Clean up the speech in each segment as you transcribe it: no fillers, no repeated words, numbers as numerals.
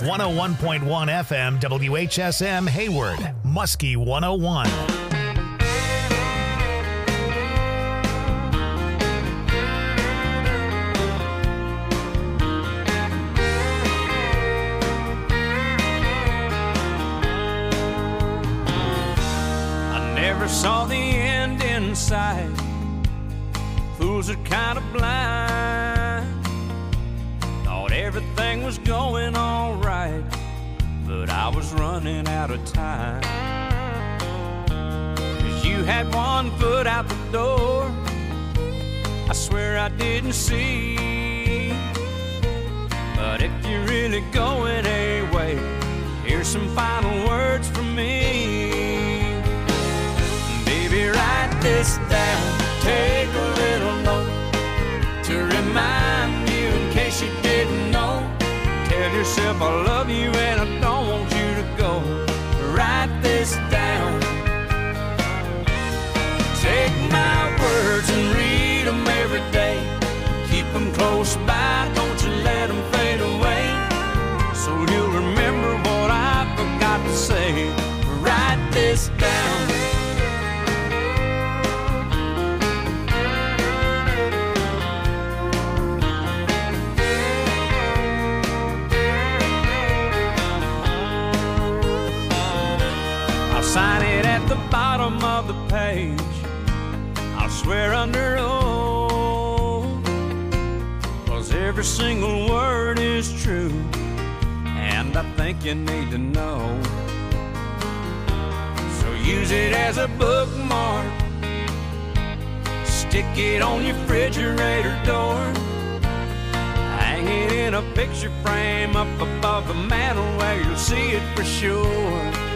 101.1 FM WHSM Hayward, Muskie 101. Saw the end in sight. Fools are kind of blind. Thought everything was going all right, but I was running out of time. 'Cause you had one foot out the door, I swear I didn't see. But if you're really going away, here's some final words from me. Write this down, take a little note to remind you in case you didn't know. Tell yourself I love you and I don't want you to go. Write this down. Take my words and read them every day. Keep them close by, don't you let them fade away. So you'll remember what I forgot to say. Write this down. Sign it at the bottom of the page. I'll swear under oath, 'cause every single word is true, and I think you need to know. So use it as a bookmark, stick it on your refrigerator door, hang it in a picture frame up above the mantel where you'll see it for sure.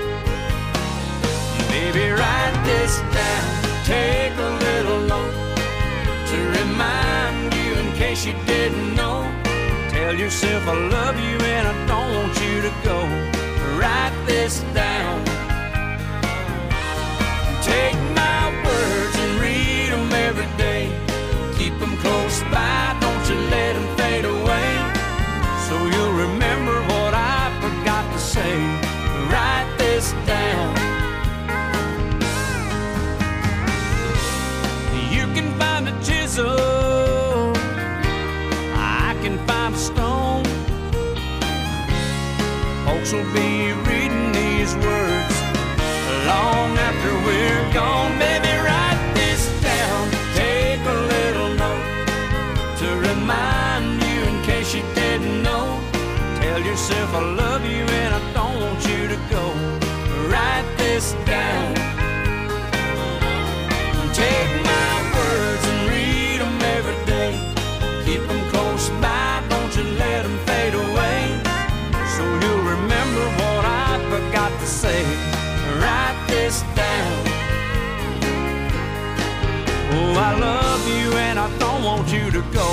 Baby, write this down, take a little note to remind you in case you didn't know. Tell yourself I love you and I don't want you to go. Write this down. Take my words and read them every day. Keep them close by, don't you let them fade away. So you'll remember what I forgot to say. Write this down. Find a chisel, I can find a stone. Folks will be reading these words long after we're gone. Baby, write this down, take a little note to remind you in case you didn't know. Tell yourself I love you and I don't want you to go. Write this down. Take my words and read them every day. Keep them close by, don't you let them fade away. So you'll remember what I forgot to say. Write this down. Oh, I love you and I don't want you to go.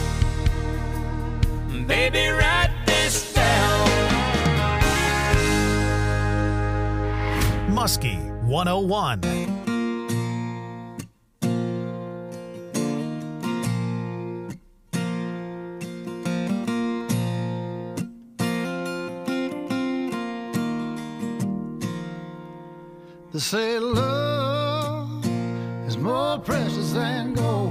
Baby, write this down. Muskie 101. They say love is more precious than gold.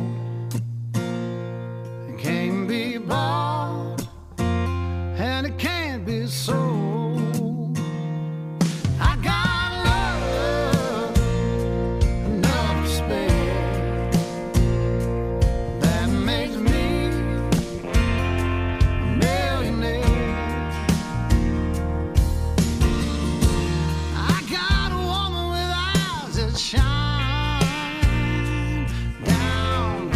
It can't be bought and it can't be sold. I got love enough to spare that makes me a millionaire. I got a woman with eyes that shine down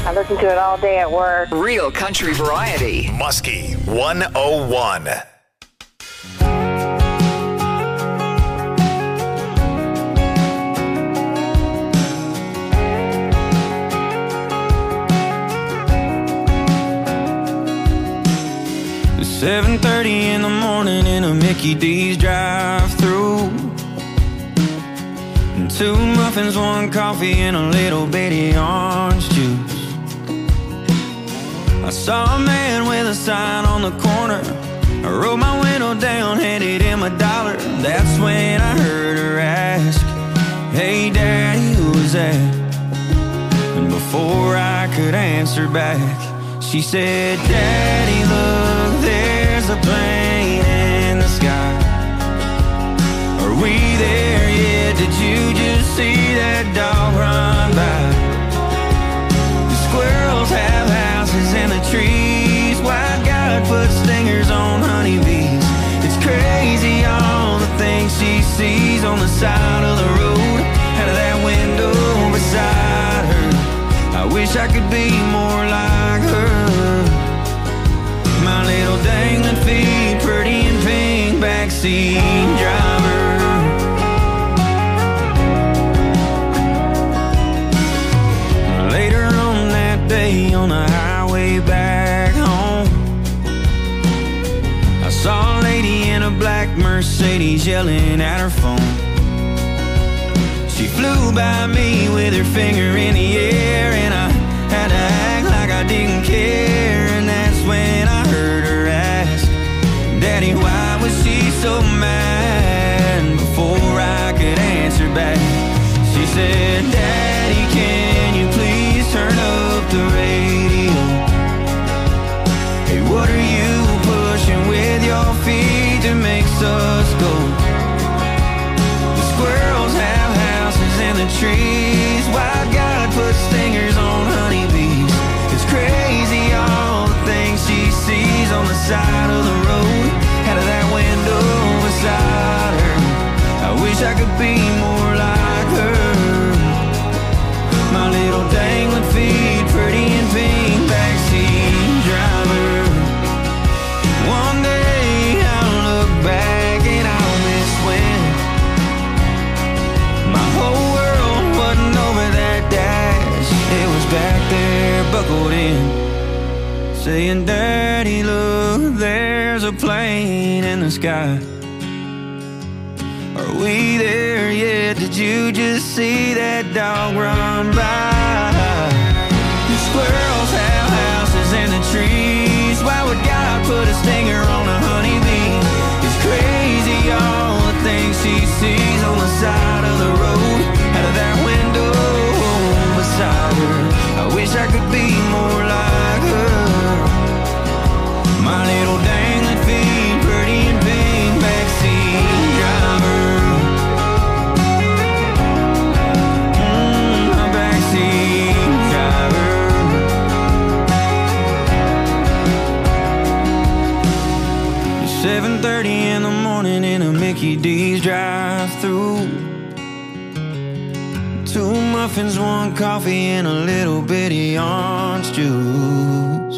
I listen to it all day at work. Real country variety. Muskie 101. It's 7:30 in the morning in a Mickey D's drive-thru. 2 muffins, 1 coffee, and a little bitty orange juice. I saw a man with a sign on the corner. I rolled my window down, handed him $1. That's when I heard her ask, "Hey Daddy, who was that?" And before I could answer back, she said, "Daddy, look, there's a plane in the sky. Are we there yet? Did you just see that dog run by? The squirrels have houses in the trees. White God put stingers on honeybees. It's crazy all the things she sees on the side of the road, out of that window beside her. I wish I could be more like her. My little dangling feet, pretty and pink, backseat driver." Later on that day on the highway back home, I saw a lady in a black Mercedes yelling at her phone. She flew by me with her finger in the air, and I had to act like I didn't care. And that's when I heard her ask, "Daddy, why was she so mad?" And before I could answer back, she said, "Daddy, can you please turn up the radio? Hey, what are you pushing with your feet that makes us go? The squirrels have houses in the trees. Why God put stingers on honeybees? It's crazy all the things she sees on the side of the road, out of that window beside her. I wish I could be more like her. My little dangling feet, pretty and pink, backseat driver. One day I'll look back and I'll miss when my whole world wasn't over that dash. It was back there, buckled in, saying, "Daddy, look, there's a plane in the sky. Are we there yet? Did you just see that dog run by? The squirrels have houses in the trees. Why would God put a stinger on a honeybee? It's crazy all the things she sees on the side of the road, out of that window beside her. I wish I could be more like her. My little dangling feet, pretty and pink, backseat driver." My backseat driver. 7:30 in the morning in a Mickey D's drive-thru. 2 muffins, 1 coffee, and a little bitty orange juice.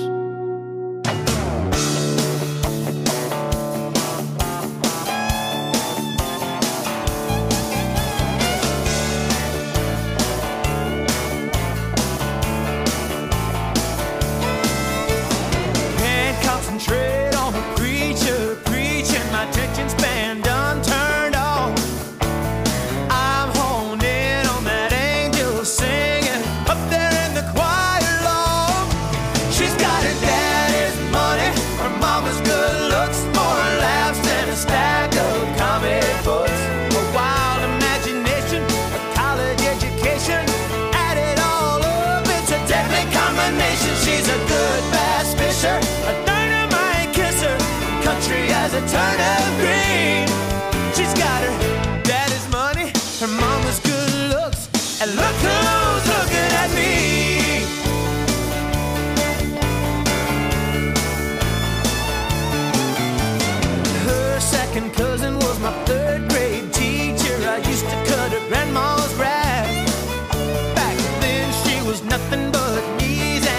Can't concentrate on a preacher preaching. My attention span done turned off. I'm honed in on that angel singing up there in the choir loft. She's got her daddy's money, her mama's good looks, more laughs than a stack of comic books. A wild imagination, a college education, add it all up, it's a deadly combination. She's a good bass fisher, a dynamite kisser, country as a turnip green. She's got her daddy's money, her mama's good looks, and look who's looking at me. Her second cousin was my 3rd grade teacher. I used to cut her grandma's grass. Back then she was nothing but knees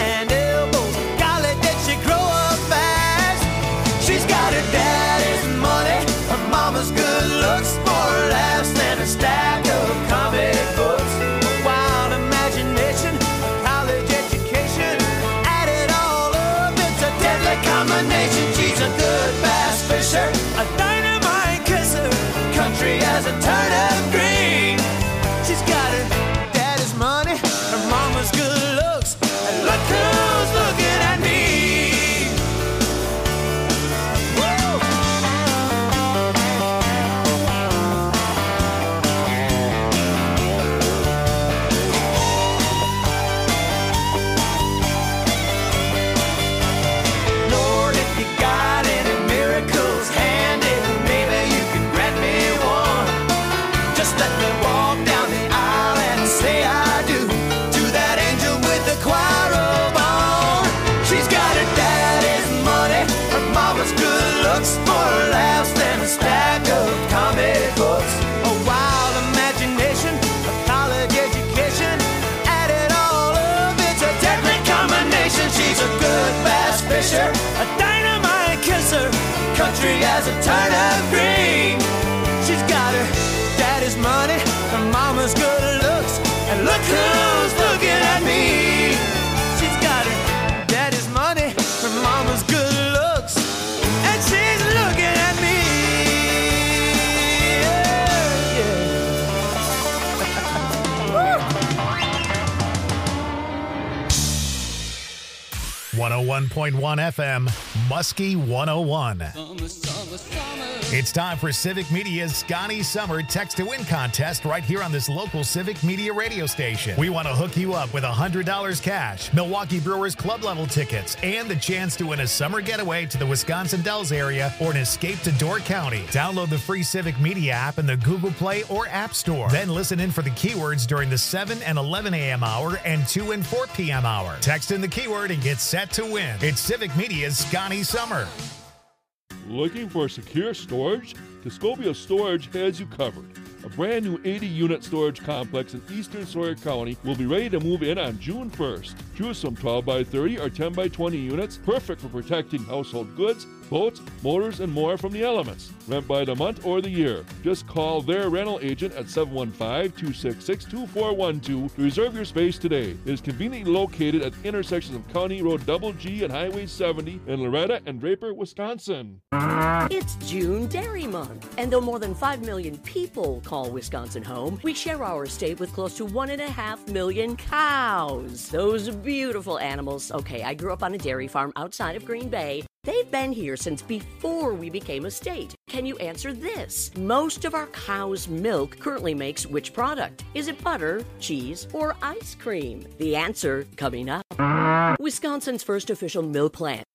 fisher, a dynamite kisser, country as a turnip green. She's got her daddy's money, her mama's good looks, and look who's looking at me. She's got her daddy's money, her mama's good looks, and she's looking at me. 101.1 FM, Muskie 101. It's time for Civic Media's Scotty Summer Text to Win contest right here on this local Civic Media radio station. We want to hook you up with $100 cash, Milwaukee Brewers club level tickets, and the chance to win a summer getaway to the Wisconsin Dells area or an escape to Door County. Download the free Civic Media app in the Google Play or App Store. Then listen in for the keywords during the 7 and 11 a.m. hour and 2 and 4 p.m. hour. Text in the keyword and get set to win. It's Civic Media's Scotty Summer. Looking for secure storage? Tuscobia Storage has you covered. A brand new 80-unit storage complex in eastern Sawyer County will be ready to move in on June 1st. Choose from 12 by 30 or 10 by 20 units, perfect for protecting household goods, boats, motors, and more from the elements. Rent by the month or the year. Just call their rental agent at 715-266-2412 to reserve your space today. It is conveniently located at the intersections of County Road Double G and Highway 70 in Loretta and Draper, Wisconsin. It's June Dairy Month, and though more than 5 million people call Wisconsin home, we share our state with close to 1.5 million cows. Those beautiful animals. Okay, I grew up on a dairy farm outside of Green Bay. They've been here since before we became a state. Can you answer this? Most of our cow's milk currently makes which product? Is it butter, cheese, or ice cream? The answer coming up. Wisconsin's first official milk plant.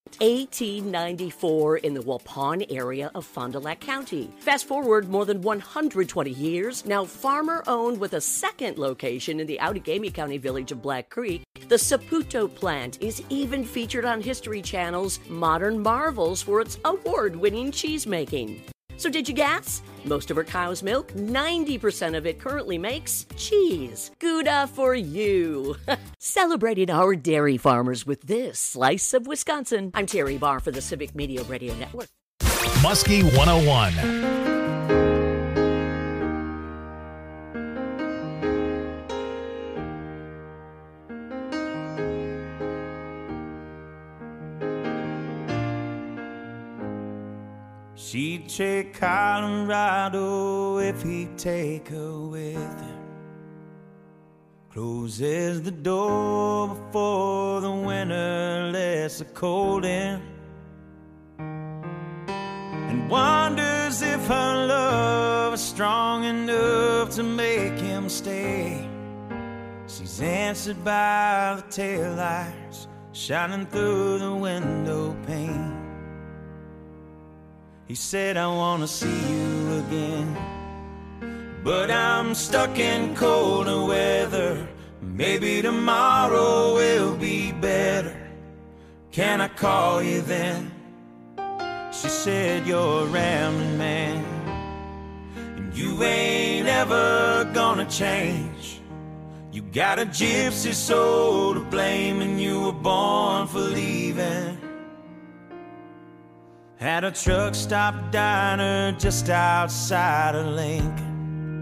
1894 in the Waupun area of Fond du Lac County. Fast forward more than 120 years, now farmer-owned with a second location in the Outagamie County village of Black Creek, the Saputo plant is even featured on History Channel's Modern Marvels for its award-winning cheese making. So did you guess? Most of our cow's milk, 90% of it currently makes cheese. Gouda for you. Celebrating our dairy farmers with this slice of Wisconsin. I'm Terry Barr for the Civic Media Radio Network. Muskie 101. She'd take Colorado if he'd take her with him. Closes the door before the winter lets the cold in, and wonders if her love is strong enough to make him stay. She's answered by the taillights shining through the window pane. He said, I wanna see you again, but I'm stuck in colder weather. Maybe tomorrow will be better. Can I call you then? She said, you're a rambling man, and you ain't ever gonna change. You got a gypsy soul to blame, and you were born for leaving. At a truck stop diner just outside of Lincoln.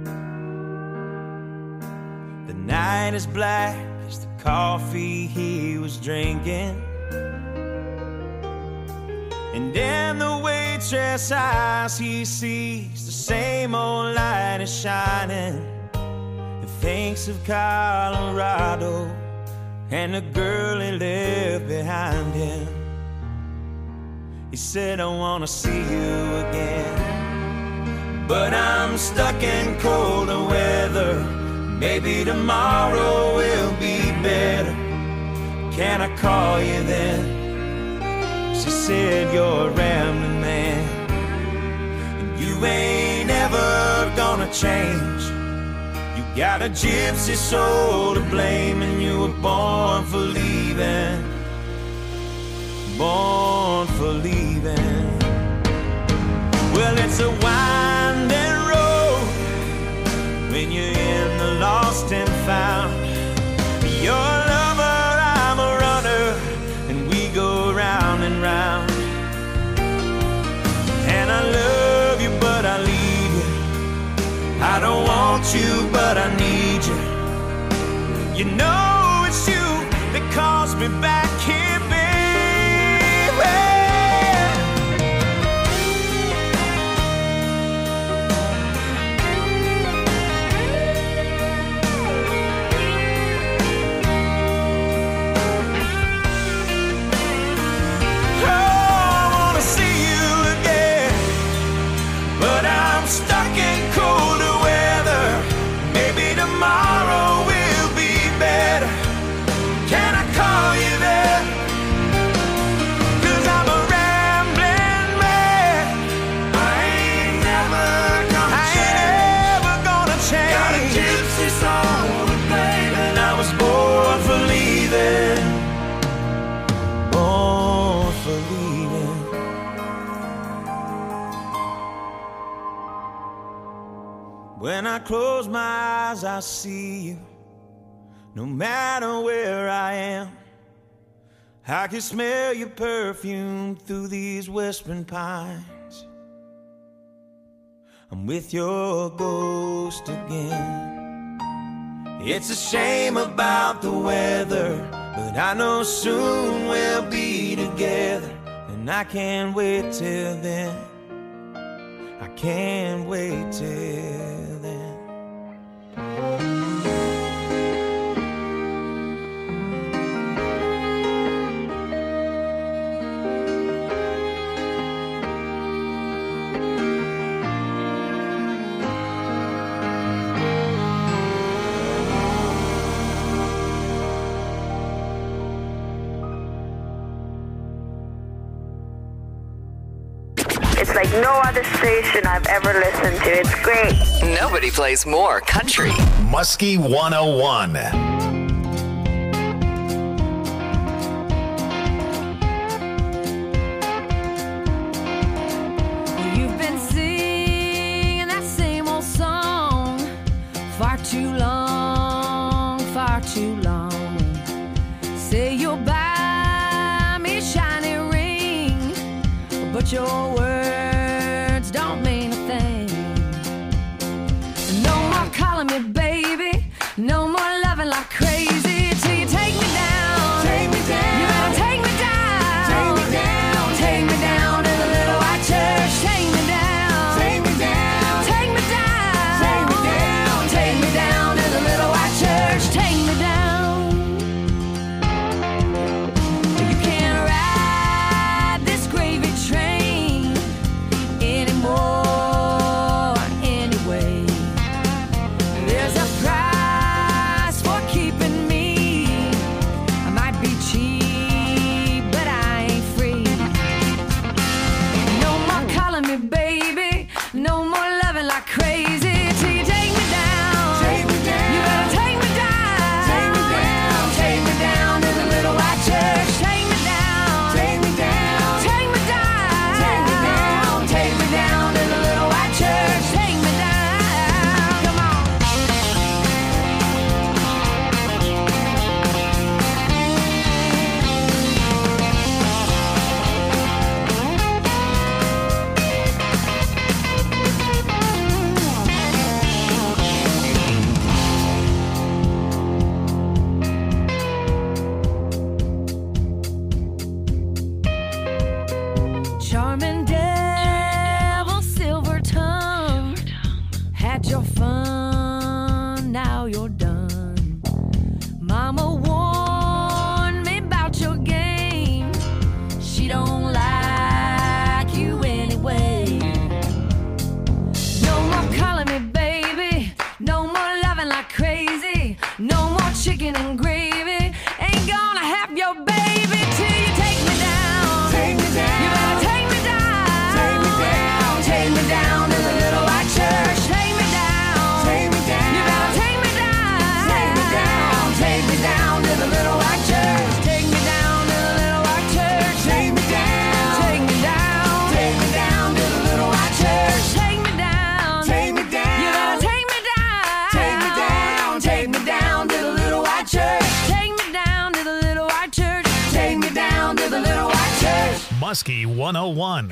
The night is black as the coffee he was drinking, and in the waitress' eyes he sees the same old light is shining. He thinks of Colorado and the girl he left behind him. He said, I wanna see you again, but I'm stuck in colder weather. Maybe tomorrow will be better. Can I call you then? She said, you're a rambling man, and you ain't ever gonna change. You got a gypsy soul to blame, and you were born for leaving. Born for leaving. Well, it's a winding road when you're in the lost and found. You're a lover, I'm a runner, and we go round and want you, but I need you. You know it's you that calls me back here, baby. Stuck in colder weather. Maybe tomorrow will be better. Can I call you there? 'Cause I'm a rambling man. I ain't never gonna change. Got a gypsy soul, baby, and I was born for leaving. Born for leaving. When I close my eyes, I see you. No matter where I am, I can smell your perfume through these whispering pines. I'm with your ghost again. It's a shame about the weather, but I know soon we'll be together. And I can't wait till then. I can't wait till then. It's like no other station I've ever listened to. It's great. Nobody plays more country. Muskie 101. You've been singing that same old song far too long, far too long. Say you'll buy me a shiny ring, but your words don't mean a thing. No more calling me baby, no more loving like crazy till you take me down. Take me down. You better take me down. Take me down. Take me down to the little white church. Take me down. Take me down. Take me down. Take me down. Take me down to the little white church. Take me down. You can't ride this gravy train anymore anyway. There's a price for keeping me. I might be cheap, but I ain't free. No more calling me baby, no more loving like crazy till you take me down. Take me down. You better take me down. Take me down. Take me down to the little white church. Take me down. Take me down. Take me down. Take me down. Take me down to the little white church. Take me down. Come on. Charming devil, silver tongue, had your fun, now you're done. Mama warned me about your game. She don't like you anyway. No more calling me baby, no more loving like crazy, no more chicken and gravy. Ain't gonna have your baby till you take me down. Take me down. You better take me down. Take me down. Take me down to the little white church. Take me down. Take me down. You better take me down. Take me down. Take me down to the little white church. Take me down to the little white church. Take me down. Take me down. Take me down to the little white church. Take me down. Take me down. You better take me down. Take me down. Take me down to the little white church. Take me down to the little white church. Take me down to the little white church. Muskie 101.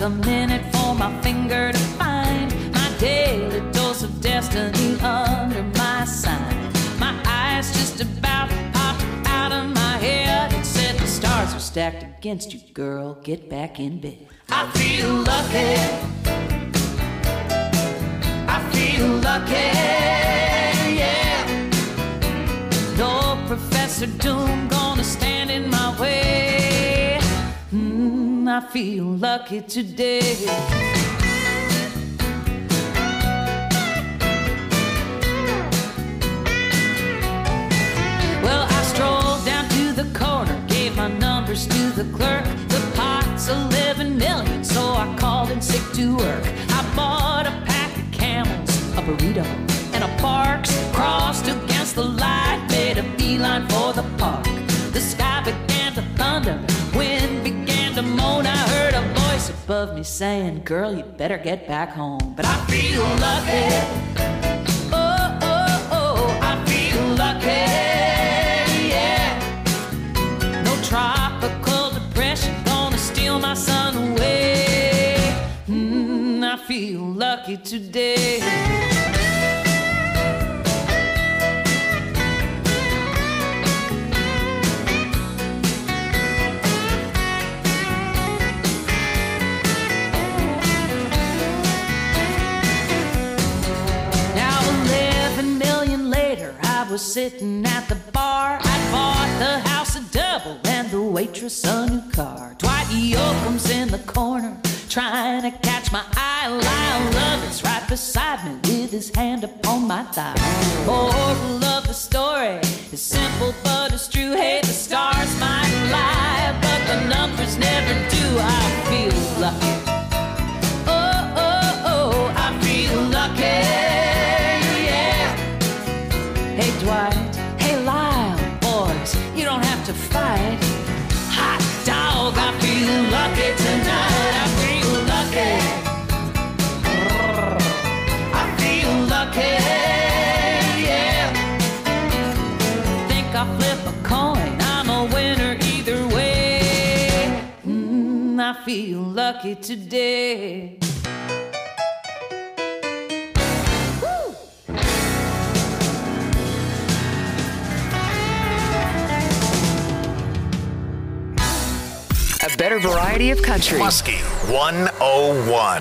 a minute for my finger to find my daily dose of destiny under my sign. My eyes just about popped out of my head and said the stars are stacked against you, girl, get back in bed. I feel lucky. I feel lucky, yeah. No Professor Doom gonna stand in my way. I feel lucky today. Well, I strolled down to the corner, gave my numbers to the clerk. The pot's 11 million, so I called in sick to work. I bought a pack of Camels, a burrito, and a Parks. Crossed against the light, made a beeline for the park. The sky began to thunder, wind began to moan. I heard a voice above me saying, girl, you better get back home. But I feel lucky. Oh, oh, oh, I feel lucky, yeah. No tropical depression gonna steal my sun away. I feel lucky today. Was sitting at the bar. I bought the house a double and the waitress a new car. Dwight Yoakam's in the corner trying to catch my eye. Lyle Lovett's right beside me with his hand upon my thigh. Moral of the story is simple but it's true. Hey, the stars might lie, but the numbers never do. I feel lucky. Oh, oh, oh, I feel lucky. Hey Dwight, hey Lyle, boys, you don't have to fight. Hot dog, I feel lucky tonight. I feel lucky. I feel lucky, yeah. Think I'll flip a coin, I'm a winner either way. I feel lucky today. A better variety of country. Muskie 101.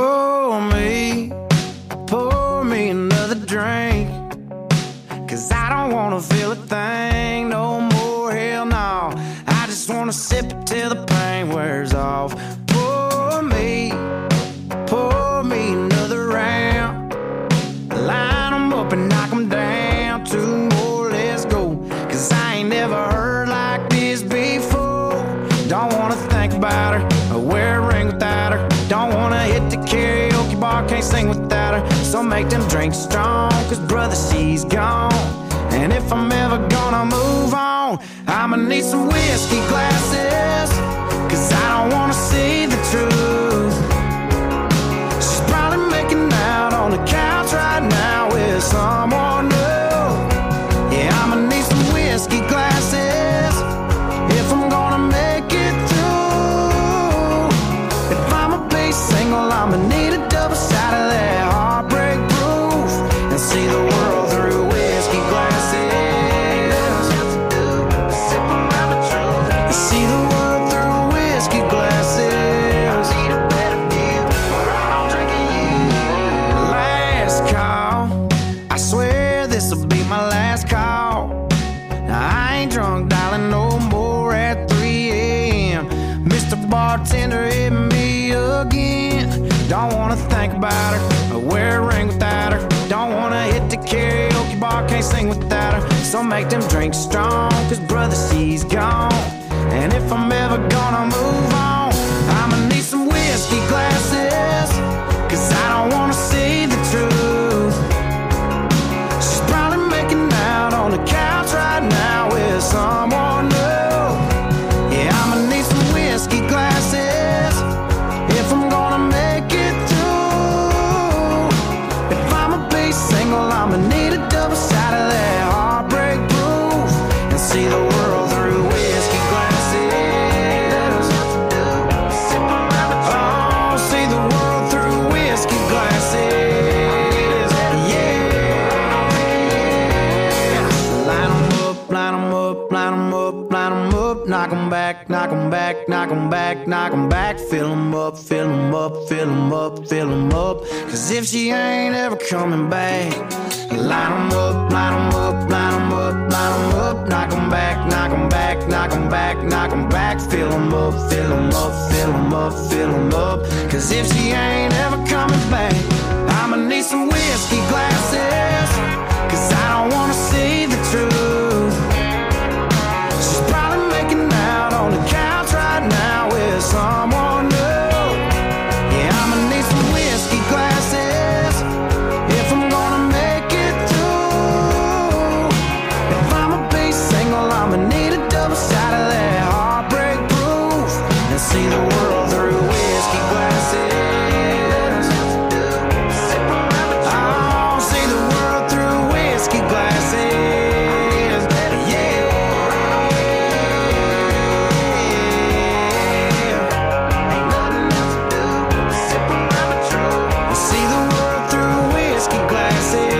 Pour me another drink. 'Cause I don't wanna feel a thing no more, hell no. I just wanna sip it till the pain wears off. Pour me another round. Line 'em up and knock 'em down. 2 more, let's go. 'Cause I ain't never heard like this before. Don't wanna think about her or wear a ring without her. Don't wanna hit the karaoke bar, can't sing without her. So make them drinks strong, 'cause brother, she's gone. And if I'm ever gonna move on, I'ma need some whiskey glasses. 'Cause I don't wanna see the truth. She's probably making out on the couch right now with someone new. Yeah, I'ma need some whiskey glasses if I'm gonna make it through. If I'ma be single, I'ma need a double shot of that heartbreak proof and see the world through whiskey glasses. Sip around the truth and see the world through whiskey glasses. I need a better deal, or I'm drinking you. Last call, I swear this'll be my last call. Now I ain't drunk, darling, no more at 3 a.m. Mr. Bartender, hit me again. Don't wanna think about her or wear a ring without her. Don't wanna hit the karaoke bar, can't sing without her. So make them drinks strong, 'cause brother, she's gone. And if I'm ever gonna move on, I'ma need some whiskey glasses. 'Cause I don't wanna see the truth. She's probably making out on the couch right now with someone new. Yeah, I'ma need some whiskey glasses if I'm gonna make it through. If I'ma be single, I'ma need a double shot of that heartbreak proof and see the world through whiskey glasses. knock 'em back, fill 'em up, fill 'em up, fill 'em up, fill 'em up. Cause if she ain't ever coming back, line 'em up, line 'em up, line 'em up, line 'em up. Knock 'em back, knock 'em back, knock 'em back, knock 'em back. Fill 'em up, fill 'em up, fill 'em up, fill 'em up. Cause if she ain't ever coming back, I'ma need some whiskey glasses. Cause I don't wanna see the truth. She's probably making out on the couch right now with someone new. Yeah, I'ma need some whiskey glasses if I'm gonna make it through. If I'ma be single, I'ma need a double shot of that heartbreak proof and see the world through whiskey glasses. I'll see the world through whiskey glasses. Yeah. Ain't nothing else to do. Sip around the truth. See the world through whiskey glasses.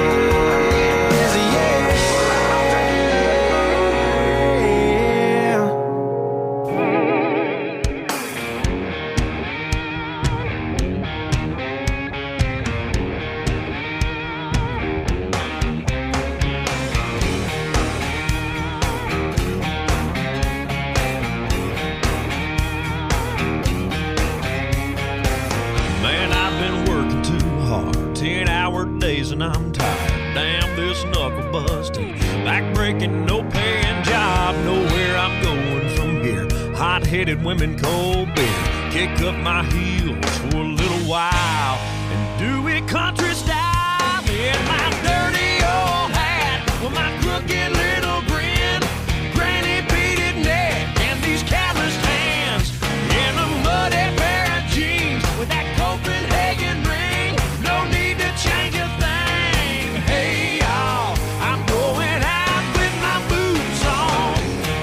Man, I've been working too hard, 10-hour days and I'm tired. Damn this knuckle busting, back breaking, no paying job. Nowhere I'm going from here. Hot-headed women, cold beer. Kick up my heels for a little while and do it country style. In my dirty old hat with my crooked little grin, granny beaded neck and these calloused hands, in a muddy pair of jeans with that Copenhagen ring. No need to change a thing. Hey y'all, I'm going out with my boots on.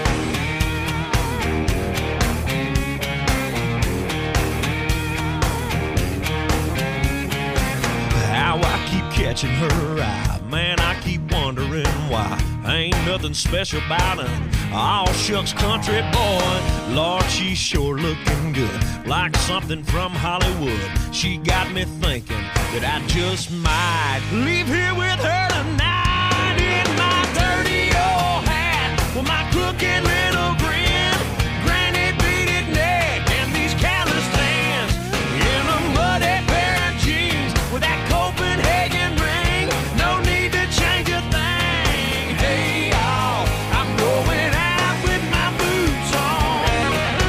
How I keep catching her eye, man, I keep wondering why. Ain't nothing special about her. All shucks country boy. Lord, she's sure looking good, like something from Hollywood. She got me thinking that I just might leave here with her tonight. In my dirty old hat with my crooked little grin, granny beaded neck and these calloused hands, in a muddy pair of jeans with that Copenhagen ring. No need to change a thing. Hey y'all, I'm going out with my boots on.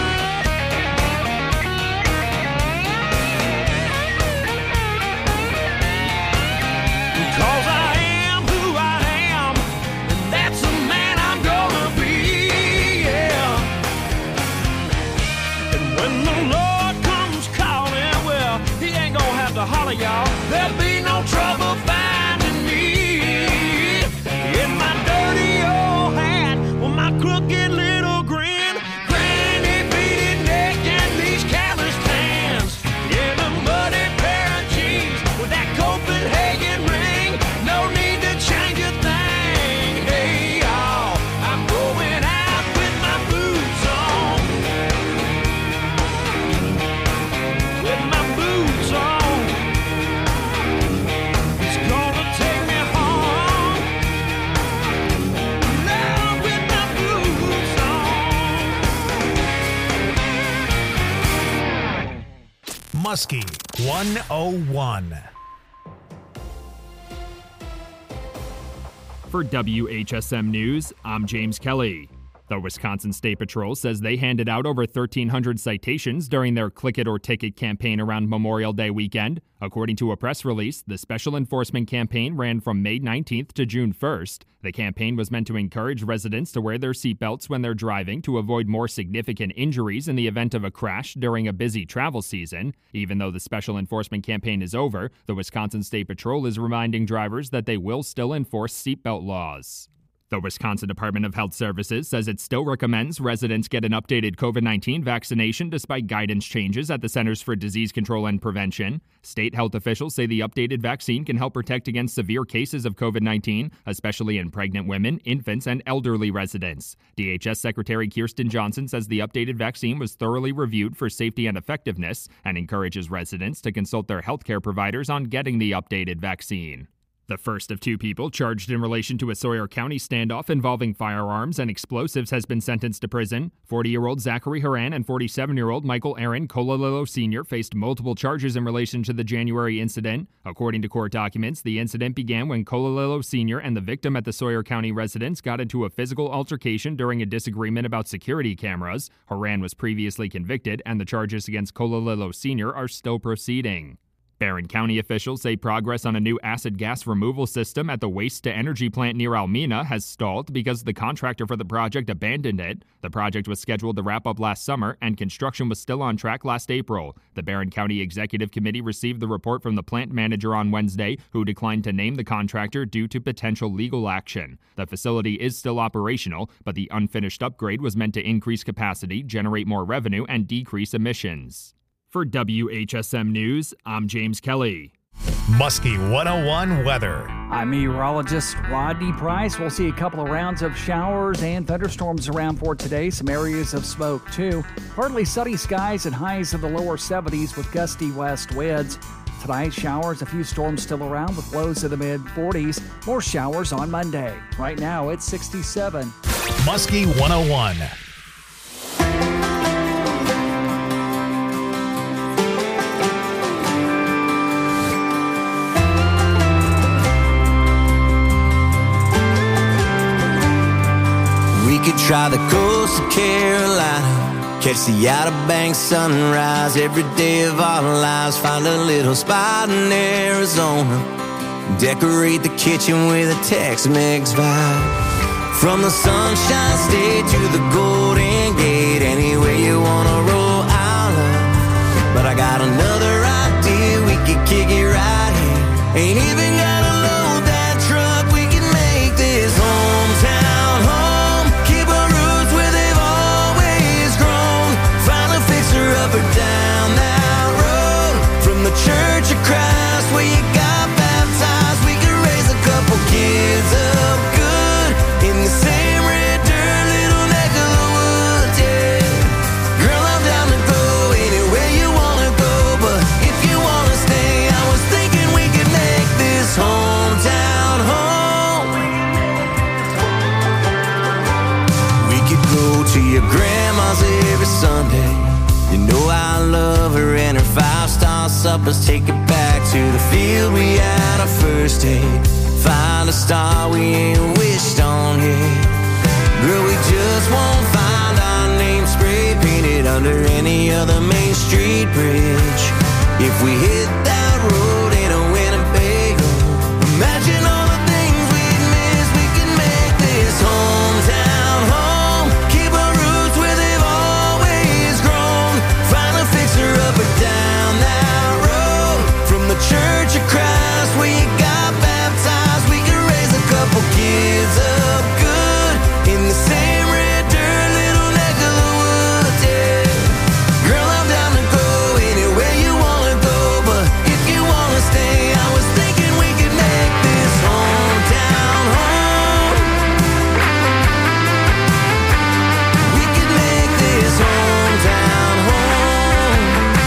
Because I am who I am, and that's the man I'm gonna be, yeah. And when the Lord comes calling, well, he ain't gonna have to holler, y'all. There'll be no trouble finding me. In my dirty old hat with my crooked little grin, granny beaded neck and these calloused hands, in a muddy pair of jeans with that Copenhagen ring. No need to change a thing. Hey y'all, I'm going out with my boots on. With my boots on. It's gonna take me home. Now with my boots on. Muskie 101. For WHSM News, I'm James Kelly. The Wisconsin State Patrol says they handed out over 1,300 citations during their Click It or Ticket campaign around Memorial Day weekend. According to a press release, the special enforcement campaign ran from May 19th to June 1st. The campaign was meant to encourage residents to wear their seatbelts when they're driving to avoid more significant injuries in the event of a crash during a busy travel season. Even though the special enforcement campaign is over, the Wisconsin State Patrol is reminding drivers that they will still enforce seatbelt laws. The Wisconsin Department of Health Services says it still recommends residents get an updated COVID-19 vaccination despite guidance changes at the Centers for Disease Control and Prevention. State health officials say the updated vaccine can help protect against severe cases of COVID-19, especially in pregnant women, infants, and elderly residents. DHS Secretary Kirsten Johnson says the updated vaccine was thoroughly reviewed for safety and effectiveness and encourages residents to consult their healthcare providers on getting the updated vaccine. The first of two people charged in relation to a Sawyer County standoff involving firearms and explosives has been sentenced to prison. 40-year-old Zachary Haran and 47-year-old Michael Aaron Cololillo Sr. faced multiple charges in relation to the January incident. According to court documents, the incident began when Cololillo Sr. and the victim at the Sawyer County residence got into a physical altercation during a disagreement about security cameras. Haran was previously convicted, and the charges against Cololillo Sr. are still proceeding. Barron County officials say progress on a new acid gas removal system at the waste-to-energy plant near Almena has stalled because the contractor for the project abandoned it. The project was scheduled to wrap up last summer, and construction was still on track last April. The Barron County Executive Committee received the report from the plant manager on Wednesday, who declined to name the contractor due to potential legal action. The facility is still operational, but the unfinished upgrade was meant to increase capacity, generate more revenue, and decrease emissions. For WHSM News, I'm James Kelly. Muskie 101 weather. I'm meteorologist Rodney Price. We'll see a couple of rounds of showers and thunderstorms around for today. Some areas of smoke, too. Partly sunny skies and highs in the lower 70s with gusty west winds. Tonight, showers, a few storms still around with lows in the mid-40s. More showers on Monday. Right now, it's 67. Muskie 101. We could try the coast of Carolina, catch the Outer Banks sunrise every day of our lives. Find a little spot in Arizona, decorate the kitchen with a Tex-Mex vibe. From the Sunshine State to the Golden Gate, anywhere you wanna roll, I'll love. But I got another idea, we could kick it right here. Ain't even gotta load that truck, we can make this hometown home. Up or down that road, from the Church of Christ where you got baptized, we could raise a couple kids up good in the same red dirt little neck of the woods, yeah. Girl, I'm down to go anywhere you wanna go, but if you wanna stay, I was thinking we could make this hometown home. We could go to your grandma's every Sunday. You know I love her and her 5-star suppers. Take it back to the field we had our first date. Find a star we ain't wished on yet. Girl, we just won't find our name spray painted under any other Main Street bridge. If we hit that road in a Winnebago, imagine all the things we'd miss. We can make this hometown home. Keep our roots where they've always grown. Find a fixer up or down that road, from the Church of Christ where you got baptized. We can raise a couple kids up good in the same red dirt little neck of the woods, yeah. Girl, I'm down to go anywhere you wanna go, but if you wanna stay, I was thinking we could make this hometown home. We could make this hometown home.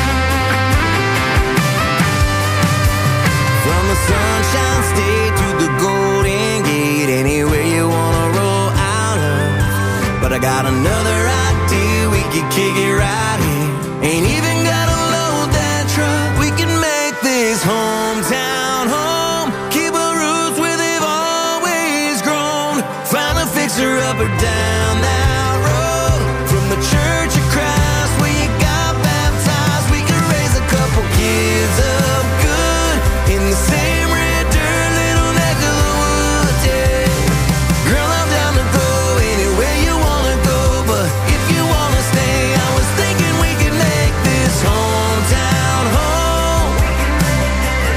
From the Sunshine State to the Golden Gate, anywhere you wanna roll, I'll love. But I got another idea, we could kick it right here. Ain't even gotta load that truck, we can make this hometown home. Keep our roots where they've always grown. Find a fixer up or down that road, from the Church of Christ where you got baptized. We can raise a couple kids up good in the same red dirt little neck of the woods, yeah. Girl, I'm down to go anywhere you wanna go, but if you wanna stay, I was thinking we could make this hometown home.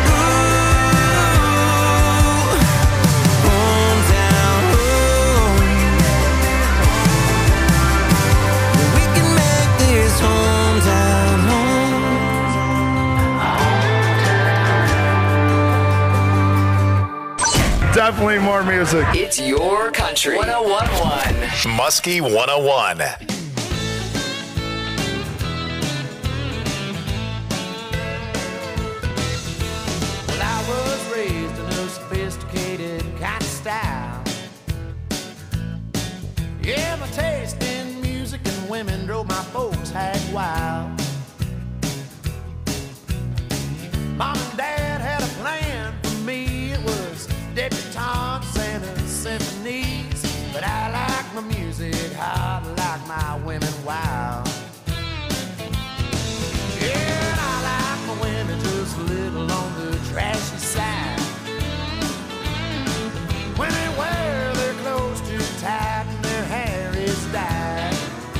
definitely more music. It's your country. 101.1. Muskie 101. Well, I was raised in a sophisticated kind of style. Yeah, my taste in music and women drove my folks hag wild. Mom and Dad had a plan for me. It was debutantes and symphonies. But I like my music hot, like my women wild. Yeah, and I like my women just a little on the trashy side. When they wear their clothes too tight and their hair is dyed.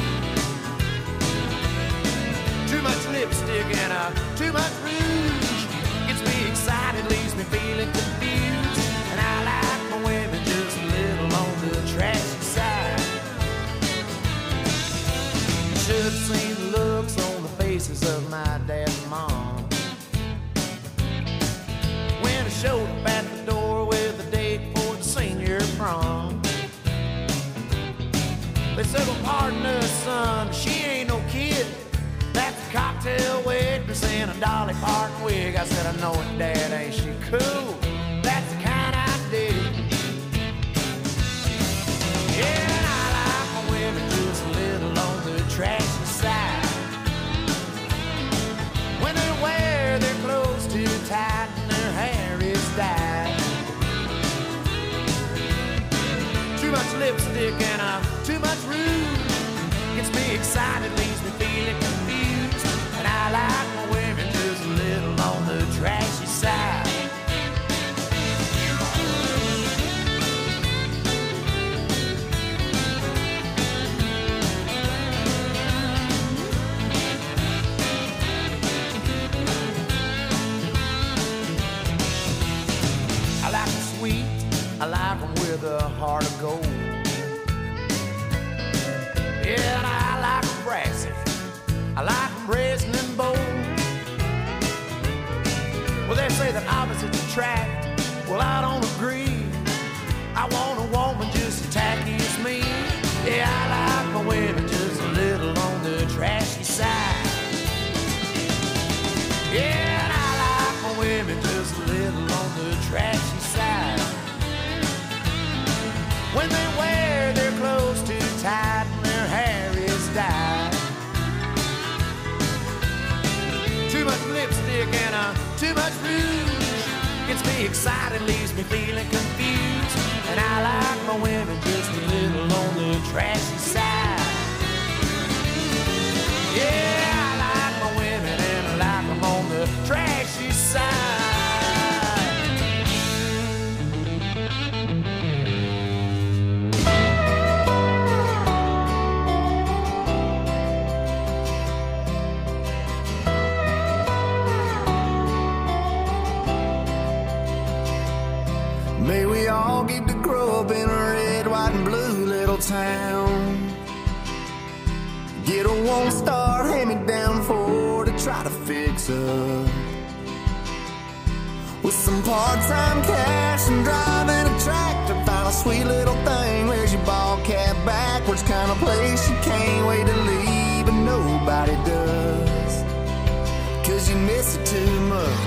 Too much lipstick and too much rouge gets me excited, leaves me feeling confused. And I like my women just a little on the trashy side. Should have seen the looks on the faces of my dad and mom when I showed up at the door with a date for the senior prom. They said, well, pardon us, son, she ain't no kid. That's a cocktail waitress in a Dolly Parton wig. I said, I know it, Dad, ain't she cool? That's the kind I dig. Yeah, and I like my women just a little on the trashy side. When they wear their clothes too tight and their hair is dyed. Too much lipstick and too much rouge gets me excited, leaves me feeling confused. And I like my women just a little on the trashy side. I like them sweet, I like them with a heart of gold. Yeah, and I like them brassy, I like them brazen and bold. Well, they say that opposites attract, well, I don't agree. I want a woman just as tacky as me. Yeah, I like my women just a little on the trashy side. Yeah, and I like my women just a little on the trashy side. When they wear their clothes too tight and their hair is dyed. Too much lipstick and too much rouge gets me excited, leaves me feeling confused. And I like my women just a little on the trashy side. Yeah, I like my women and I like them on the trashy side. May we all get to grow up in a red, white, and blue little town. Get a 1-star hand-me-down Ford to try to fix up. With some part-time cash and driving a tractor, find a sweet little thing. Wears your ball cap backwards, kind of place you can't wait to leave, but nobody does, 'cause you miss it too much.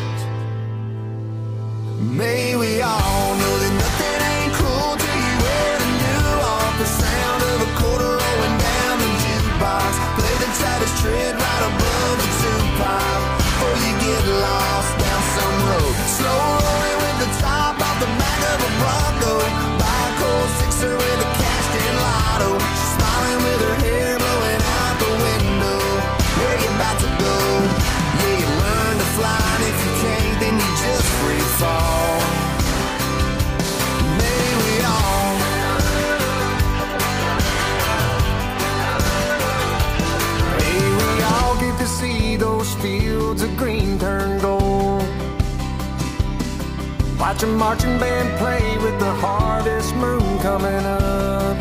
May we all know that nothing ain't cool till you wear the new off. The sound of a quarter rolling down the jukebox. Play the tightest tread right above the two-pipe before you get lost down some road. Slow rolling with the top off the back of a Bronco. Buy a cold sixer with a cashed-in lotto. She's smiling with her hair blowing out the window. Where you about to go? Yeah, you learn to fly, and if you can't, then you just free fall. May we all get to see those fields of green turn gold. Watch a marching band play with the harvest moon coming up.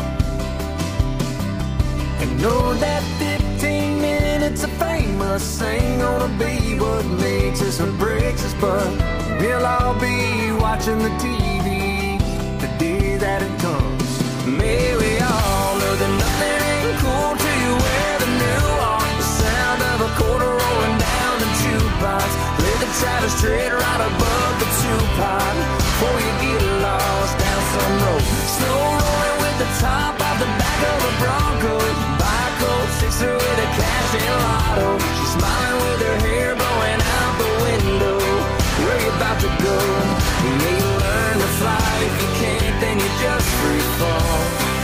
And know that 15 minutes of fame us ain't gonna be what makes us or breaks us, but we'll all be watching the TV the day that it comes. May we all know that nothing ain't cool till you wear the new one. The sound of a quarter rolling down the jukebox. Play the Travis Tritt right above the two-pot. Before you get lost down some road. Snow rolling with the top off the back of a Bronco. Buy a Colt Sixer with a cash and lotto. She's smiling with her hair blowing out the window. Where you about to go? You may learn to fly. If you can't, then you just free fall.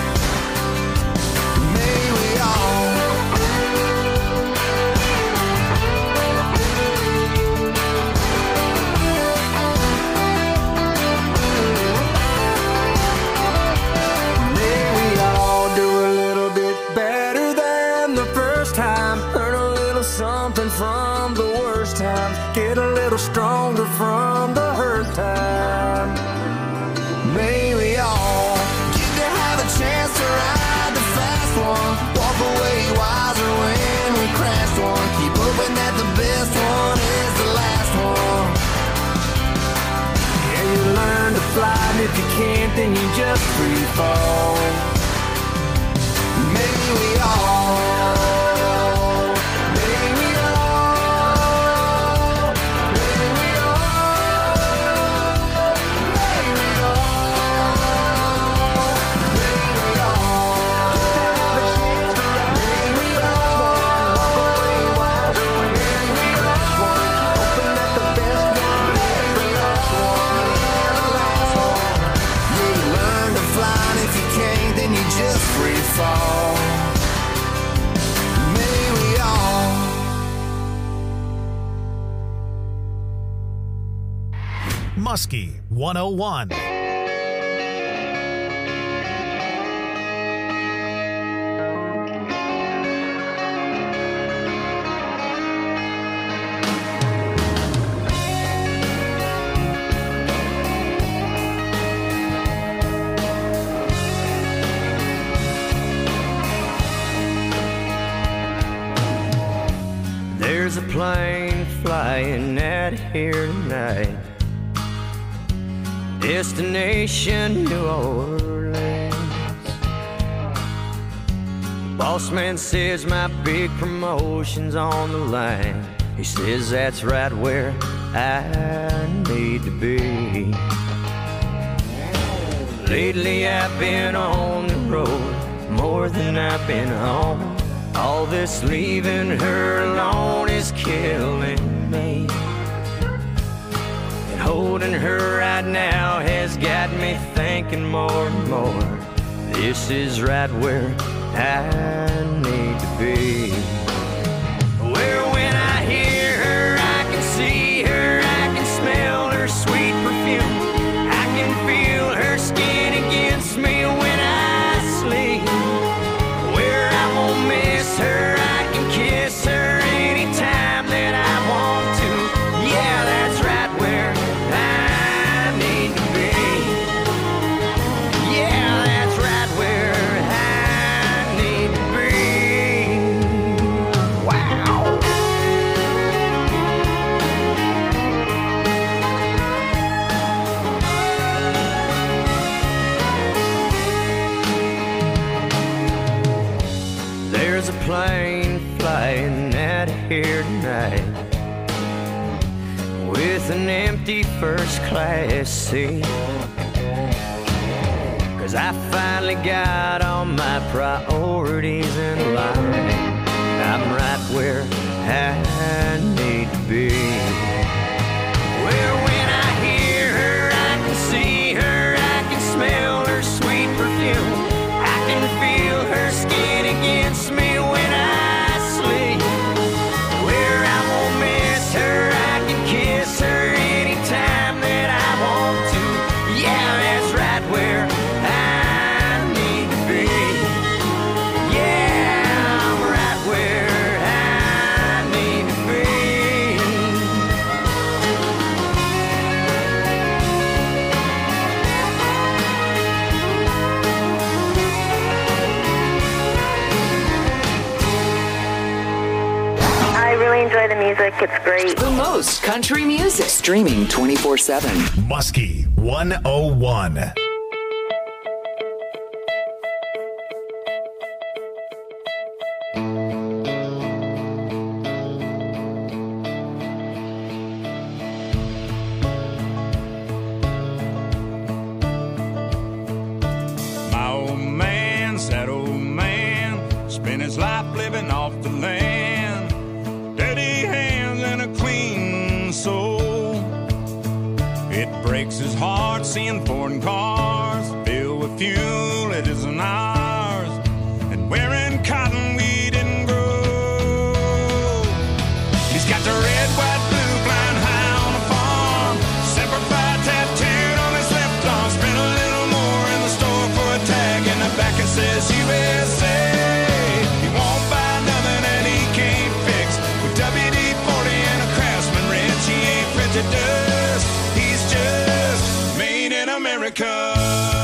May we all something from the worst times. Get a little stronger from the hurt time. May we all get to have a chance to ride the fast one. Walk away wiser when we crashed one. Keep hoping that the best one is the last one. Yeah, you learn to fly, and if you can't, then you just free fall. May we all fall. May we all. Muskie 101. There's a plane flying out here tonight. Destination New Orleans. Boss man says my big promotion's on the line. He says that's right where I need to be. Lately I've been on the road more than I've been home. All this leaving her alone is killing me. And holding her right now has got me thinking more and more. This is right where I need to be. Where when I hear her, I can see her, I can smell her sweet perfume. I can feel her skin against me when I sleep. Where I won't miss her, I can kiss her anytime that I want to. Yeah, that's right where I need to be. Yeah, that's right where I need to be. Wow. There's a plane flying out of here tonight with an empty first class seat. 'Cause I finally got all my priorities in line. I'm right where I need to be. Where when I hear her, I can see her, I can smell her sweet perfume. I can feel her skin against me when I sleep. Where I won't miss her, I can kiss her anytime that I want to. Yeah, that's right where I need to be. Yeah, I'm right where I need to be. I really enjoy the music. It's great. The most country music. Streaming 24/7. Muskie 101. It breaks his heart seeing foreign cars filled with fuel it isn't ours, and wearing cotton we didn't grow. He's got the red, white, blue flying high on the farm, Semper Fi tattooed on his left arm. Spent a little more in the store for a tag, in the back it says USA. He won't buy nothing that he can't fix. With WD-40 and a Craftsman wrench, he ain't prejudiced. He's just made in America.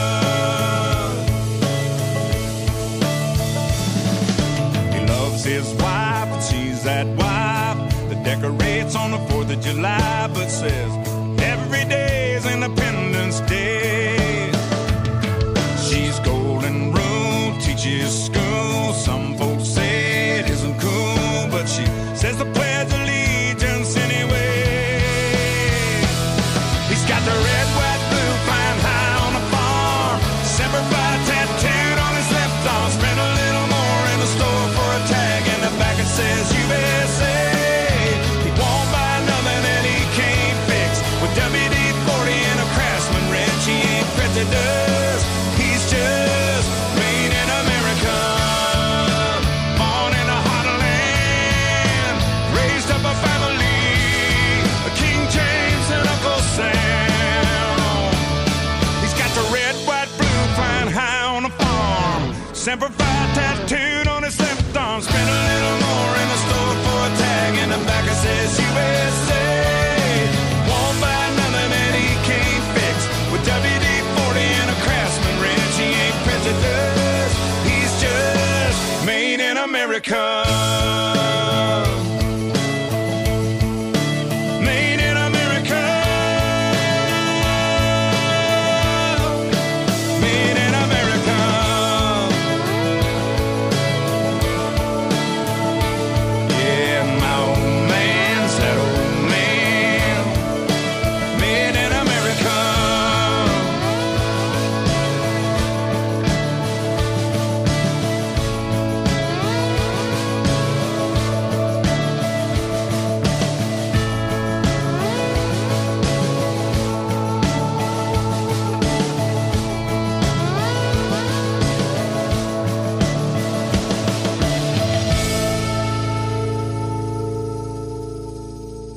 He loves his wife and she's that wife that decorates on the 4th of July, but says every day is Independence Day. She's golden rule, teaches school. Some folks say it isn't cool, but she says the Pledge of Allegiance anyway. He's got the red, white, blue flying high on the farm, Semper Fi tattooed on his left arm. Spent a little more in the store for a tag, in the back it says USA. He won't buy nothing that he can't fix. With WD-40 and a Craftsman wrench, he ain't prejudiced. He's just made in America. Born in a hot land, raised up a family, a King James and Uncle Sam. He's got the red, white, blue flying high on the farm, Semper Fi tattooed on his left arm. Spent a little more in the store for a tag, in the back it says USA. Won't buy nothing that he can't fix. With WD-40 and a Craftsman wrench, he ain't prejudiced. He's just made in America. Made in America. Made in America. Yeah, my old man's that old man. Made in America.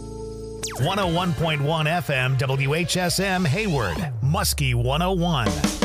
.1 FM WHSM Hayward, Muskie 101.